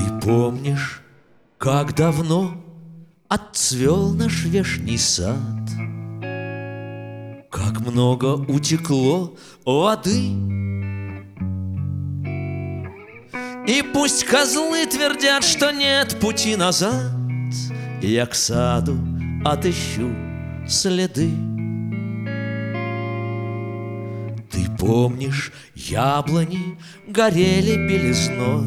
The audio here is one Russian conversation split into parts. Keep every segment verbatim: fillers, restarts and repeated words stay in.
Ты помнишь, как давно отцвел наш вешний сад? Как много утекло воды? И пусть козлы твердят, что нет пути назад, я к саду отыщу следы. Ты помнишь, яблони горели белизной,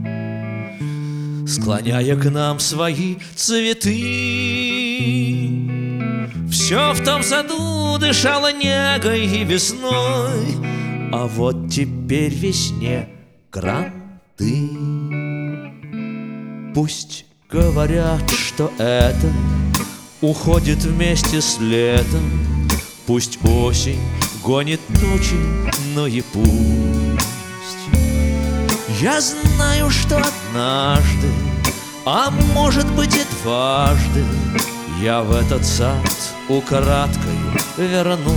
склоняя к нам свои цветы. Все в том саду дышало негой и весной, а вот теперь весне кранты. Пусть говорят, что это уходит вместе с летом, пусть осень гонит тучи, но и пусть. Я знаю, что однажды, а может быть и дважды, я в этот сад украдкою вернусь.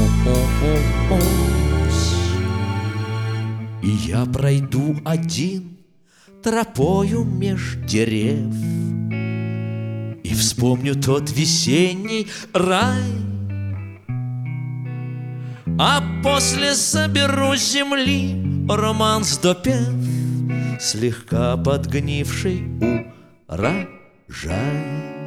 И я пройду один тропою меж дерев и вспомню тот весенний рай, а после соберу с земли романс допев, слегка подгнивший урожай.